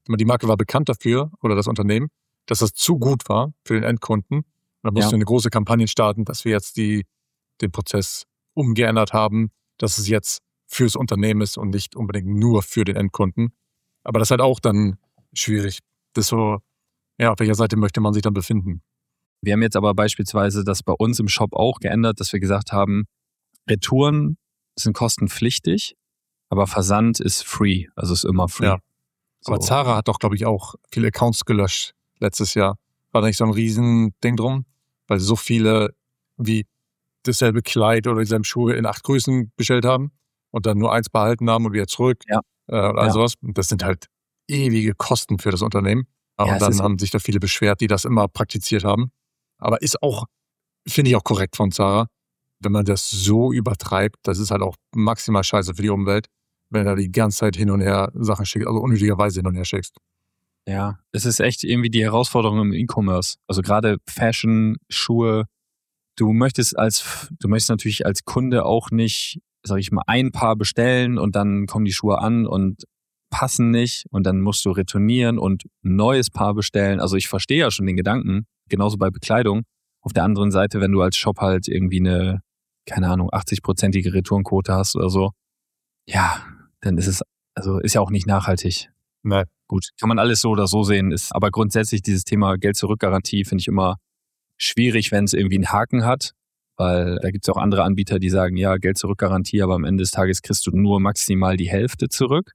Die Marke war bekannt dafür, oder das Unternehmen, dass das zu gut war für den Endkunden. Und dann mussten wir eine große Kampagne starten, dass wir jetzt den Prozess umgeändert haben, dass es jetzt fürs Unternehmen ist und nicht unbedingt nur für den Endkunden. Aber das ist halt auch dann schwierig. Das ist so, ja, auf welcher Seite möchte man sich dann befinden? Wir haben jetzt aber beispielsweise das bei uns im Shop auch geändert, dass wir gesagt haben, Retouren sind kostenpflichtig, aber Versand ist free, also ist immer free. Ja. Aber Zara hat doch, glaube ich, auch viele Accounts gelöscht letztes Jahr. War da nicht so ein Riesending drum? Weil so viele wie dasselbe Kleid oder dieselben Schuhe in 8 Größen bestellt haben und dann nur 1 behalten haben und wieder zurück. Ja. Und all sowas. Und das sind halt ewige Kosten für das Unternehmen. Und dann haben sich da viele beschwert, die das immer praktiziert haben. Aber ist auch, finde ich auch korrekt von Zara, wenn man das so übertreibt, das ist halt auch maximal scheiße für die Umwelt, wenn du da die ganze Zeit hin und her Sachen schickst, also unnötigerweise hin und her schickst. Ja, es ist echt irgendwie die Herausforderung im E-Commerce. Also gerade Fashion, Schuhe. Du möchtest natürlich als Kunde auch nicht, sag ich mal, ein Paar bestellen und dann kommen die Schuhe an und passen nicht und dann musst du retournieren und ein neues Paar bestellen. Also ich verstehe ja schon den Gedanken, genauso bei Bekleidung. Auf der anderen Seite, wenn du als Shop halt irgendwie eine, keine Ahnung, 80-prozentige Retourenquote hast oder so, ja, dann ist ja auch nicht nachhaltig. Nein. Gut, kann man alles so oder so sehen, ist aber grundsätzlich dieses Thema Geld-Zurück-Garantie finde ich immer schwierig, wenn es irgendwie einen Haken hat, weil da gibt es auch andere Anbieter, die sagen, ja, Geld-Zurück-Garantie, aber am Ende des Tages kriegst du nur maximal die Hälfte zurück.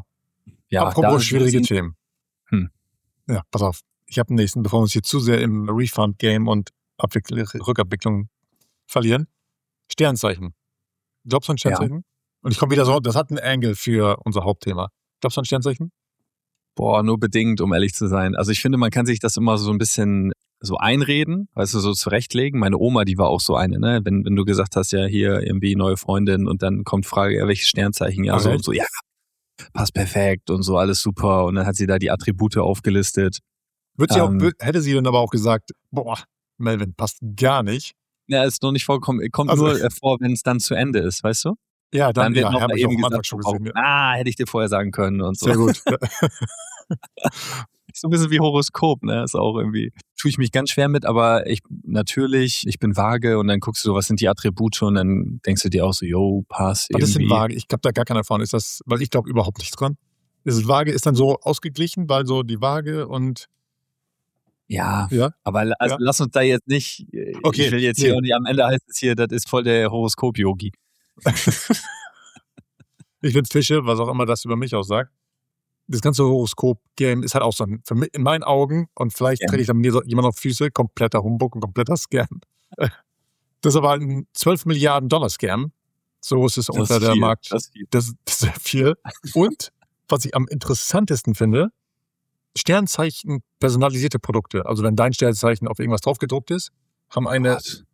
Ja, apropos schwierige Themen. Ja, pass auf. Ich habe den nächsten, bevor wir uns hier zu sehr im Refund-Game und Rückabwicklung verlieren. Sternzeichen. Glaubst du an Sternzeichen? Ja. Und ich komme wieder so, das hat einen Angle für unser Hauptthema. Glaubst du an Sternzeichen? Boah, nur bedingt, um ehrlich zu sein. Also ich finde, man kann sich das immer so ein bisschen so einreden, weißt du, so zurechtlegen. Meine Oma, die war auch so eine, ne? Wenn du gesagt hast, ja, hier irgendwie neue Freundin und dann kommt Frage, ja, welches Sternzeichen? Ja, so und so, ja, passt perfekt und so, alles super. Und dann hat sie da die Attribute aufgelistet. Hätte sie dann aber auch gesagt, boah, Melvin, passt gar nicht. Ja, ist noch nicht vorgekommen, kommt also, nur vor, wenn es dann zu Ende ist, weißt du? Ja, dann wird noch eben gesagt, schon gesehen, hätte ich dir vorher sagen können und so. Sehr gut. So ein bisschen wie Horoskop, ne? Ist auch irgendwie, tue ich mich ganz schwer mit, aber ich bin vage und dann guckst du so, was sind die Attribute und dann denkst du dir auch so, yo, passt irgendwie. Was ist denn vage? Ich habe da gar keine Erfahrung. Ist das, weil ich glaube überhaupt nichts dran. Ist vage, ist dann so ausgeglichen, weil so die Waage und ja, aber lass uns da jetzt nicht, okay, ich will jetzt hier, und am Ende heißt es hier, das ist voll der Horoskop-Yogi. Ich bin Fische, was auch immer das über mich aussagt. Das ganze Horoskop-Game ist halt auch so in meinen Augen, und vielleicht trete ich dann mir so jemand auf Füße, kompletter Humbug und kompletter Scam. Das ist aber ein $12 Milliarden Scam. So ist es unter der Markt. Das ist sehr viel. Und was ich am interessantesten finde, Sternzeichen personalisierte Produkte. Also wenn dein Sternzeichen auf irgendwas draufgedruckt ist, haben eine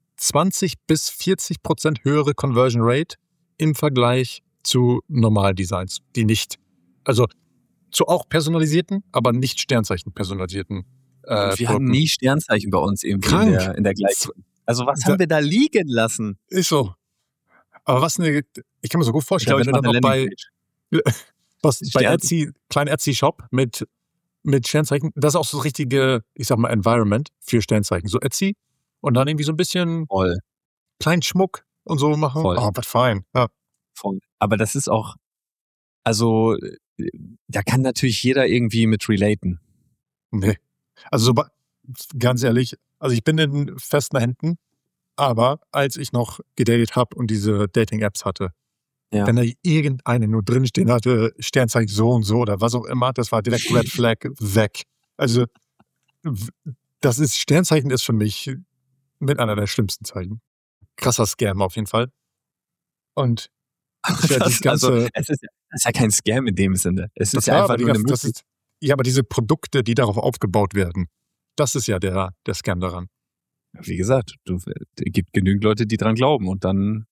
20-40% höhere Conversion Rate im Vergleich zu Normaldesigns, die nicht, also zu auch personalisierten, aber nicht Sternzeichen personalisierten. Wir hatten nie Sternzeichen bei uns irgendwie in der gleichen. Also was haben wir da liegen lassen? Ist so. Aber ich kann mir so gut vorstellen, wenn du dann auch bei Etsy, kleinen Etsy-Shop mit Sternzeichen, das ist auch so das richtige, ich sag mal, Environment für Sternzeichen. So Etsy und dann irgendwie so ein bisschen kleinen Schmuck und so machen. Voll. Oh, but fine. Ja. Voll. Aber das ist auch, also da kann natürlich jeder irgendwie mit relaten. Nee. Also ganz ehrlich, also ich bin in festen Händen, aber als ich noch gedatet habe und diese Dating-Apps hatte, wenn da irgendeine nur drinstehen hatte, Sternzeichen so und so oder was auch immer, das war direkt Red Flag weg. Also Sternzeichen ist für mich mit einer der schlimmsten Zeichen. Krasser Scam auf jeden Fall. Und es ist ja kein Scam in dem Sinne. Es ist ja einfach nur eine Möglichkeit. Aber diese Produkte, die darauf aufgebaut werden, das ist ja der Scam daran. Wie gesagt, es gibt genügend Leute, die dran glauben und dann,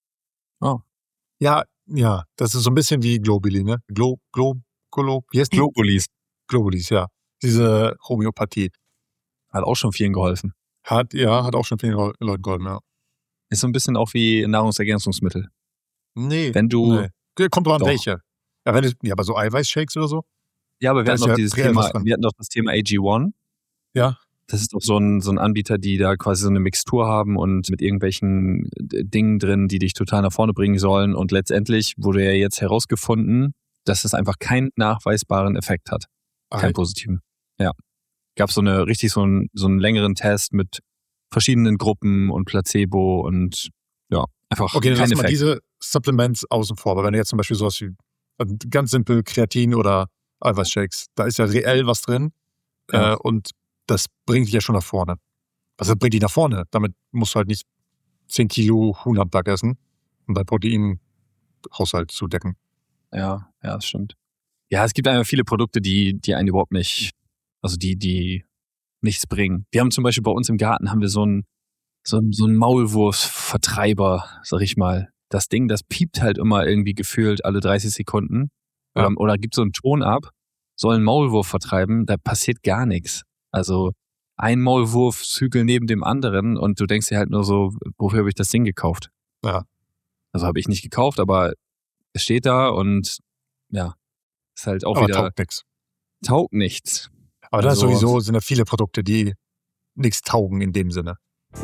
Ja, das ist so ein bisschen wie Globuli, ne? Wie heißt die? Globulis, ja. Diese Homöopathie. Hat auch schon vielen geholfen. Hat auch schon vielen Leuten geholfen, ja. Ist so ein bisschen auch wie Nahrungsergänzungsmittel. Nee. Wenn du. Kommt drauf an, welche. Ja, aber so Eiweißshakes oder so? Ja, aber wir Da hatten ist noch ja dieses reell Thema, was dran. wir hatten noch das Thema AG1. Ja. Das ist doch so ein Anbieter, die da quasi so eine Mixtur haben und mit irgendwelchen Dingen drin, die dich total nach vorne bringen sollen. Und letztendlich wurde ja jetzt herausgefunden, dass es einfach keinen nachweisbaren Effekt hat. Keinen positiven. Ja. Gab so einen längeren Test mit verschiedenen Gruppen und Placebo und ja, einfach Okay, dann kein lassen wir Effekt. diese Supplements außen vor. Aber wenn du jetzt zum Beispiel sowas wie ganz simpel Kreatin oder Eiweißshakes, da ist ja reell was drin Ja. und das bringt dich ja schon nach vorne. Also das bringt dich nach vorne. Damit musst du halt nicht 10 Kilo Huhn am Tag essen, um deinen Proteinhaushalt zu decken. Ja, das stimmt. Ja, es gibt einfach viele Produkte, die einen überhaupt nicht, also die nichts bringen. Wir haben zum Beispiel bei uns im Garten haben wir so einen Maulwurfsvertreiber, sag ich mal. Das Ding, das piept halt immer irgendwie gefühlt alle 30 Sekunden oder gibt so einen Ton ab, soll einen Maulwurf vertreiben, da passiert gar nichts. Also ein Maulwurfshügel neben dem anderen und du denkst dir halt nur so, wofür habe ich das Ding gekauft? Ja. Also habe ich nicht gekauft, aber es steht da und ja, ist halt auch Aber wieder taugt nichts. taugt nichts. Aber da Also- sowieso sind ja viele Produkte, die nichts taugen in dem Sinne.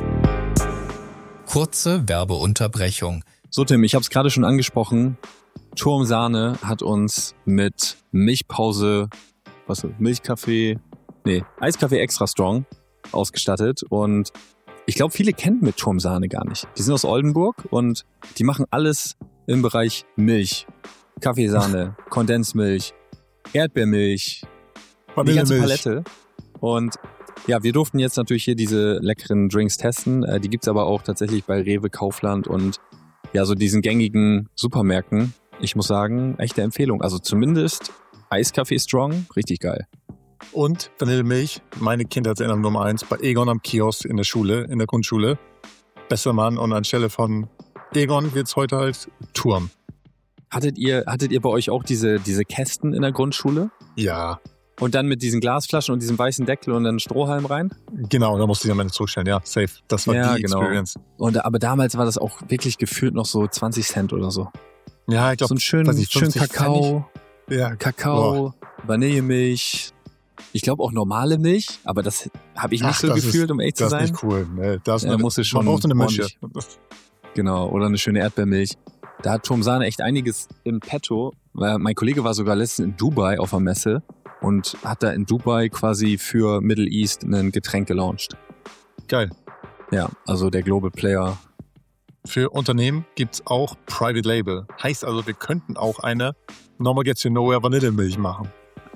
Kurze Werbeunterbrechung. So Tim, ich habe es gerade schon angesprochen. Turmsahne hat uns mit Eiskaffee Extra Strong ausgestattet und ich glaube, viele kennen mit Turmsahne gar nicht. Die sind aus Oldenburg und die machen alles im Bereich Milch, Kaffeesahne, Kondensmilch, Erdbeermilch, die ganze Palette. Und ja, wir durften jetzt natürlich hier diese leckeren Drinks testen. Die gibt's aber auch tatsächlich bei Rewe, Kaufland und ja, so diesen gängigen Supermärkten. Ich muss sagen, echte Empfehlung. Also zumindest Eiskaffee Strong, richtig geil. Und Vanillemilch, meine Kindheitserinnerung Nummer 1, bei Egon am Kiosk in der Schule, in der Grundschule. Bester Mann und anstelle von Egon wird's heute halt Turm. Hattet ihr bei euch auch diese Kästen in der Grundschule? Ja, Und dann mit diesen Glasflaschen und diesem weißen Deckel und dann Strohhalm rein? genau, da musste ich am Ende zurückstellen. Ja, safe. Das war Ja, die genau. Experience. Aber damals war das auch wirklich gefühlt noch so 20 Cent oder so. Ja, ich glaube, So einen schönen Kakao, Ja, Vanillemilch. Ich glaube auch normale Milch, aber das habe ich nicht so das gefühlt, ist, um ehrlich zu das sein. ist nicht cool. Nee, das Ja, musste schon man braucht eine Mische. ordentlich. Genau, oder eine schöne Erdbeermilch. Da hat Turmsahne echt einiges im Petto. Mein Kollege war sogar letztens in Dubai auf einer Messe und hat da in Dubai quasi für Middle East ein Getränk gelauncht. Geil. Ja, also der Global Player. Für Unternehmen gibt's auch Private Label. Heißt also, wir könnten auch eine Normal Gets You Nowhere Vanillemilch machen.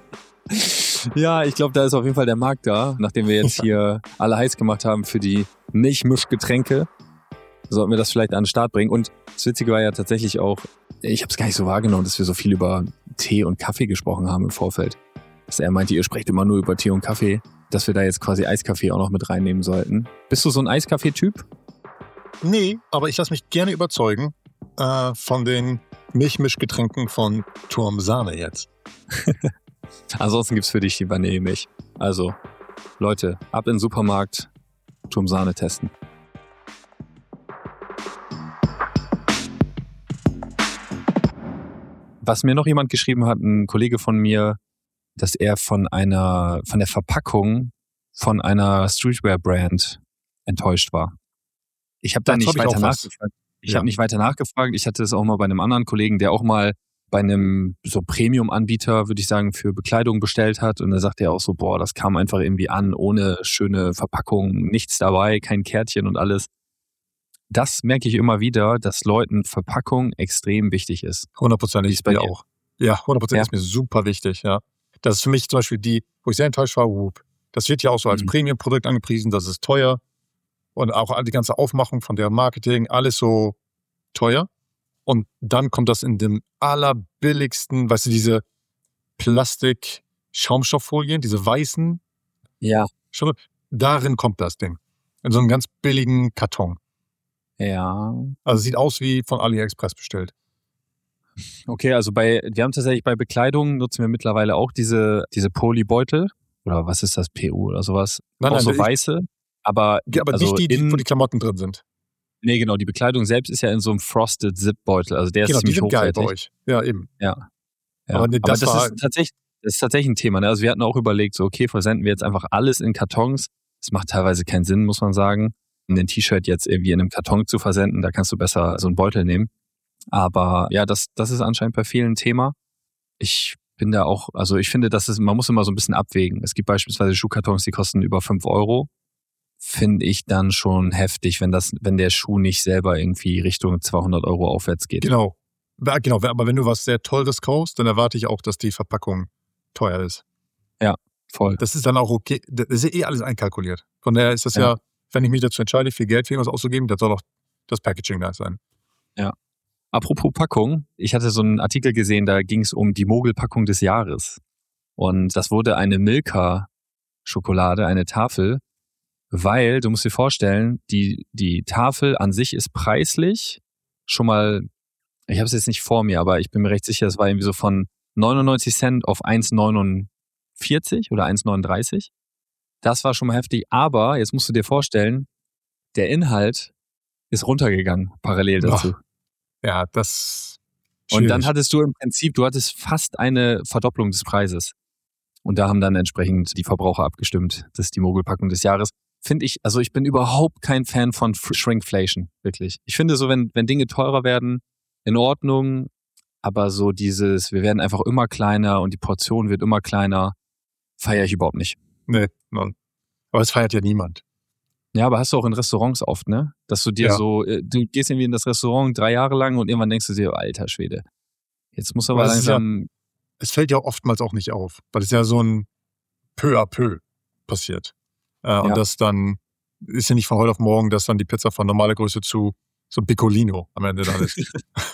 Ja, ich glaube, da ist auf jeden Fall der Markt da. Nachdem wir jetzt hier alle heiß gemacht haben für die Milchmischgetränke, sollten wir das vielleicht an den Start bringen. Und das Witzige war ja tatsächlich auch, ich habe es gar nicht so wahrgenommen, dass wir so viel über Tee und Kaffee gesprochen haben im Vorfeld. Dass er meinte, ihr sprecht immer nur über Tee und Kaffee, dass wir da jetzt quasi Eiskaffee auch noch mit reinnehmen sollten. Bist du so ein Eiskaffee-Typ? Nee, aber ich lasse mich gerne überzeugen von den Milchmischgetränken von Turmsahne jetzt. Ansonsten gibt's für dich die Vanillemilch. Also, Leute, ab in den Supermarkt, Turmsahne testen. Was mir noch jemand geschrieben hat, ein Kollege von mir, dass er von der Verpackung von einer Streetwear-Brand enttäuscht war. Ich habe da Dazu nicht hab ich weiter auch was. nachgefragt. Ich Ja. habe nicht weiter nachgefragt. Ich hatte es auch mal bei einem anderen Kollegen, der auch mal bei einem so Premium-Anbieter, würde ich sagen, für Bekleidung bestellt hat. Und da sagte er auch so, boah, das kam einfach irgendwie an, ohne schöne Verpackung, nichts dabei, kein Kärtchen und alles. Das merke ich immer wieder, dass Leuten Verpackung extrem wichtig ist. 100%, Wie ist bei mir dir? auch. Ja, 100% Ja. ist mir super wichtig, ja. Das ist für mich zum Beispiel die, wo ich sehr enttäuscht war, Whoop. Das wird ja auch so als Mhm. Premium-Produkt angepriesen, das ist teuer. Und auch die ganze Aufmachung von deren Marketing, alles so teuer. Und dann kommt das in dem allerbilligsten, weißt du, diese Plastik-Schaumstofffolien, diese weißen, Ja. schon, darin kommt das Ding. In so einem ganz billigen Karton. Ja. Also sieht aus wie von AliExpress bestellt. Okay, also wir haben tatsächlich bei Bekleidung nutzen wir mittlerweile auch diese Polybeutel. Oder was ist das? PU oder sowas? Nein, auch nein, so weiße. Aber, Aber also nicht die, wo die Klamotten drin sind. Nee, genau, die Bekleidung selbst ist ja in so einem Frosted Zip-Beutel. Also der ist Genau, die ziemlich sind geil bei hochwertig. euch. Ja, eben. Ja. Aber nee, das das war- ist tatsächlich Das ist tatsächlich ein Thema. Ne? Also wir hatten auch überlegt, so okay, versenden wir jetzt einfach alles in Kartons. Das macht teilweise keinen Sinn, muss man sagen. Ein T-Shirt jetzt irgendwie in einem Karton zu versenden, da kannst du besser so einen Beutel nehmen. Aber ja, das ist anscheinend bei vielen ein Thema. Ich bin da auch, also ich finde, man muss immer so ein bisschen abwägen. Es gibt beispielsweise Schuhkartons, die kosten über 5 Euro. Finde ich dann schon heftig, wenn der Schuh nicht selber irgendwie Richtung 200 Euro aufwärts geht. Genau. Aber wenn du was sehr Teures kaufst, dann erwarte ich auch, dass die Verpackung teuer ist. Ja, voll. Das ist dann auch okay. Das ist ja alles einkalkuliert. Von daher ist das ja, wenn ich mich dazu entscheide, viel Geld für irgendwas auszugeben, dann soll auch das Packaging da sein. Ja. Apropos Packung, ich hatte so einen Artikel gesehen, da ging es um die Mogelpackung des Jahres. Und das wurde eine Milka-Schokolade, eine Tafel, weil, du musst dir vorstellen, die Tafel an sich ist preislich schon mal, ich habe es jetzt nicht vor mir, aber ich bin mir recht sicher, es war irgendwie so von 99 Cent auf 1,49 oder 1,39. Das war schon mal heftig, aber jetzt musst du dir vorstellen, der Inhalt ist runtergegangen, parallel dazu. Ja, das Und dann hattest du im Prinzip, fast eine Verdopplung des Preises. Und da haben dann entsprechend die Verbraucher abgestimmt. Das ist die Mogelpackung des Jahres. Finde ich, also ich bin überhaupt kein Fan von Shrinkflation, wirklich. Ich finde so, wenn Dinge teurer werden, in Ordnung, aber so wir werden einfach immer kleiner und die Portion wird immer kleiner, feiere ich überhaupt nicht. Nee, nein. Aber es feiert ja niemand. Ja, aber hast du auch in Restaurants oft, ne? Dass du dir du gehst irgendwie in das Restaurant 3 Jahre lang und irgendwann denkst du dir, alter Schwede, jetzt muss aber langsam... Es fällt ja oftmals auch nicht auf, weil es ja so ein peu à peu passiert. Und das dann ist ja nicht von heute auf morgen, dass dann die Pizza von normaler Größe zu so Piccolino am Ende dann ist.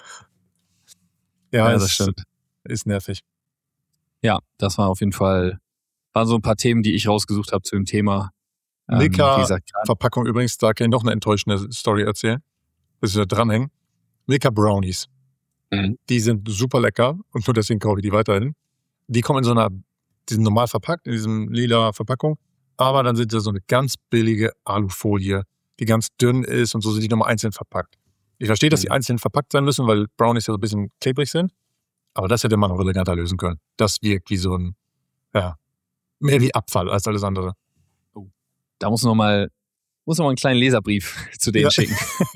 Ja, das stimmt. Ist nervig. Ja, das waren auf jeden Fall so ein paar Themen, die ich rausgesucht habe zu dem Thema. Milka-Verpackung übrigens, da kann ich noch eine enttäuschende Story erzählen. Das ist ja dranhängen. Milka Brownies. Die sind super lecker und nur deswegen kaufe ich die weiterhin. Die kommen die sind normal verpackt, in diesem lila Verpackung, aber dann sind da so eine ganz billige Alufolie, die ganz dünn ist und so sind die nochmal einzeln verpackt. Ich verstehe, dass die einzeln verpackt sein müssen, weil Brownies ja so ein bisschen klebrig sind, aber das hätte man noch eleganter lösen können. Das wirkt wie so ein, mehr wie Abfall als alles andere. Da muss noch mal einen kleinen Leserbrief zu denen schicken.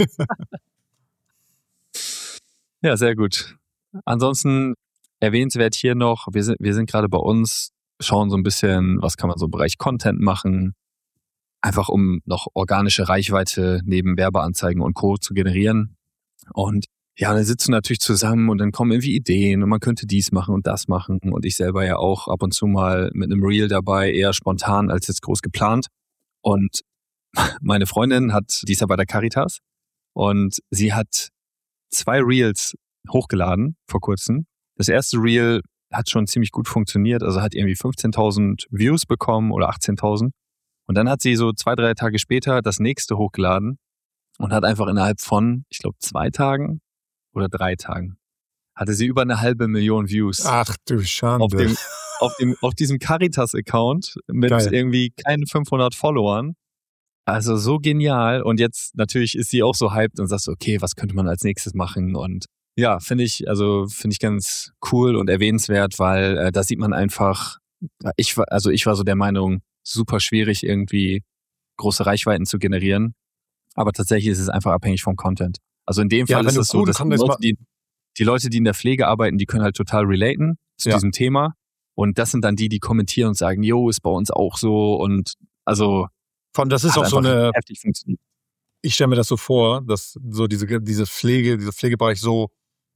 Ja, sehr gut. Ansonsten erwähnenswert hier noch, wir sind gerade bei uns, schauen so ein bisschen, was kann man so im Bereich Content machen, einfach um noch organische Reichweite neben Werbeanzeigen und Co. zu generieren. Und ja, dann sitzen wir natürlich zusammen und dann kommen irgendwie Ideen und man könnte dies machen und das machen. Und ich selber ja auch ab und zu mal mit einem Reel dabei, eher spontan als jetzt groß geplant. Und meine Freundin die ist ja bei der Caritas und sie hat 2 Reels hochgeladen vor kurzem. Das erste Reel hat schon ziemlich gut funktioniert, also hat irgendwie 15.000 Views bekommen oder 18.000. Und dann hat sie so 2-3 Tage später das nächste hochgeladen und hat einfach innerhalb von, ich glaube, 2 Tagen oder 3 Tagen, hatte sie über 500.000 Views. Ach du Schande. Auf diesem Caritas-Account mit irgendwie keinen 500 Followern. Also so genial. Und jetzt natürlich ist sie auch so hyped und sagt so, okay, was könnte man als nächstes machen? Und ja, finde ich ganz cool und erwähnenswert, weil da sieht man einfach, ich war so der Meinung, super schwierig irgendwie große Reichweiten zu generieren. Aber tatsächlich ist es einfach abhängig vom Content. Also in dem Fall ist es so, dass die Leute, die in der Pflege arbeiten, die können halt total relaten zu diesem Thema. Und das sind dann die kommentieren und sagen, jo, ist bei uns auch so. Und also das ist auch so eine heftig funktioniert. Ich stelle mir das so vor, dass so dieser Pflegebereich so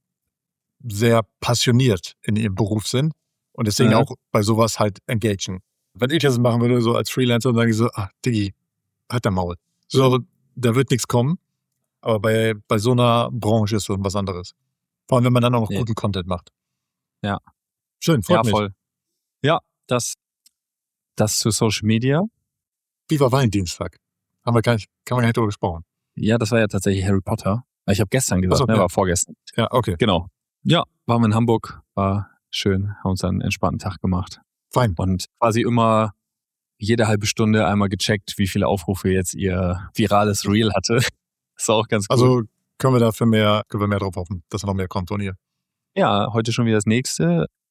sehr passioniert in ihrem Beruf sind und deswegen auch bei sowas halt engagen. Wenn ich das machen würde, so als Freelancer, dann sage ich so, Diggi, halt dein Maul. So, da wird nichts kommen. Aber bei so einer Branche ist so was anderes. Vor allem, wenn man dann auch noch guten Content macht. Ja. Schön, freut mich. Voll. Ja, das zu Social Media. Wie war Valentinstag? Kann man gar nicht drüber gesprochen. Ja, das war ja tatsächlich Harry Potter. Ich habe gestern gesagt, war vorgestern. Ja, okay. Genau. Ja, waren wir in Hamburg, war schön, haben uns einen entspannten Tag gemacht. Fein. Und quasi immer jede halbe Stunde einmal gecheckt, wie viele Aufrufe jetzt ihr virales Reel hatte. Das war auch ganz cool. Also können wir mehr drauf hoffen, dass noch mehr kommt von ihr. Ja, heute schon wieder das nächste.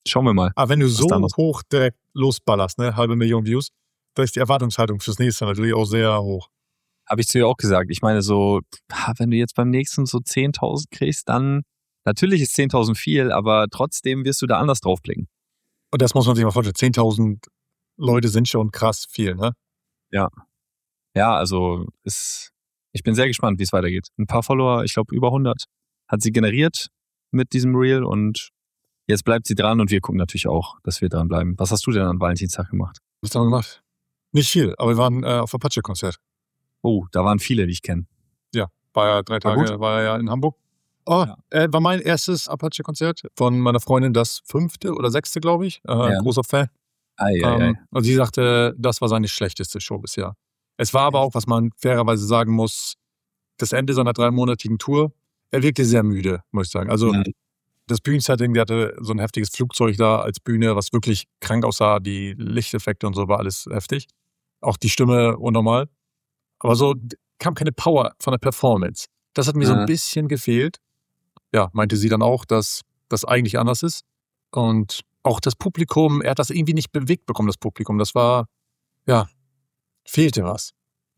Schauen wir mal. Aber wenn du so da noch- hoch direkt losballerst, ne, 500.000 Views, da ist die Erwartungshaltung fürs nächste natürlich auch sehr hoch. Habe ich zu dir auch gesagt. Ich meine so, wenn du jetzt beim nächsten so 10.000 kriegst, dann natürlich ist 10.000 viel, aber trotzdem wirst du da anders drauf blicken. Und das muss man sich mal vorstellen. 10.000 Leute sind schon krass viel, ne? Ja, also ich bin sehr gespannt, wie es weitergeht. Ein paar Follower, ich glaube über 100, hat sie generiert mit diesem Reel und jetzt bleibt sie dran und wir gucken natürlich auch, dass wir dran bleiben. Was hast du denn an Valentinstag gemacht? Was haben wir gemacht? Nicht viel, aber wir waren auf Apache-Konzert. Oh, da waren viele, die ich kenne. Ja, war ja 3 Tage, war ja in Hamburg. War mein erstes Apache-Konzert von meiner Freundin, das 5. oder 6., glaube ich. Großer Fan. Und sie sagte, das war seine schlechteste Show bisher. Es war aber auch, was man fairerweise sagen muss, das Ende seiner 3-monatigen Tour. Er wirkte sehr müde, muss ich sagen. Also das Bühnensetting, der hatte so ein heftiges Flugzeug da als Bühne, was wirklich krank aussah. Die Lichteffekte und so war alles heftig. Auch die Stimme unnormal. Aber so kam keine Power von der Performance. Das hat mir so ein bisschen gefehlt. Ja, meinte sie dann auch, dass das eigentlich anders ist. Und auch das Publikum, er hat das irgendwie nicht bewegt bekommen, das Publikum. Das war, fehlte was.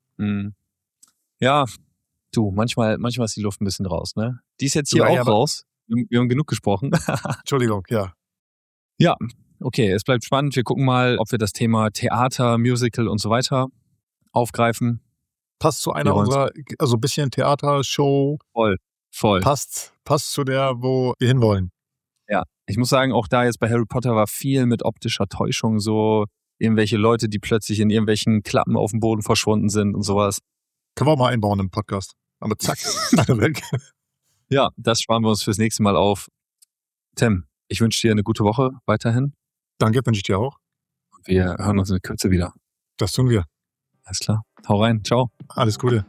Ja, du, manchmal ist die Luft ein bisschen raus, ne? Die ist jetzt hier Ja, auch raus. Wir haben genug gesprochen. Entschuldigung, ja. Ja, okay, es bleibt spannend. Wir gucken mal, ob wir das Thema Theater, Musical und so weiter aufgreifen. Passt zu einer unserer, also ein bisschen Theatershow. Voll. Passt zu der, wo wir hinwollen. Ja, ich muss sagen, auch da jetzt bei Harry Potter war viel mit optischer Täuschung, so irgendwelche Leute, die plötzlich in irgendwelchen Klappen auf dem Boden verschwunden sind und sowas. Können wir auch mal einbauen im Podcast. Aber zack, alle weg. Ja, das sparen wir uns fürs nächste Mal auf. Tim, ich wünsche dir eine gute Woche weiterhin. Danke, wünsche ich dir auch. Wir hören uns in Kürze wieder. Das tun wir. Alles klar. Hau rein. Ciao. Alles Gute.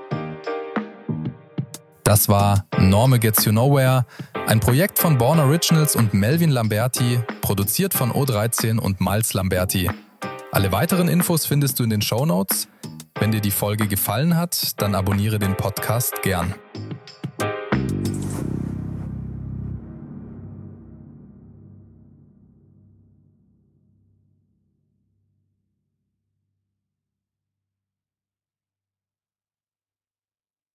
Das war Normal Gets You Nowhere, ein Projekt von Born Originals und Melvin Lamberti, produziert von O13 und Miles Lamberti. Alle weiteren Infos findest du in den Shownotes. Wenn dir die Folge gefallen hat, dann abonniere den Podcast gern.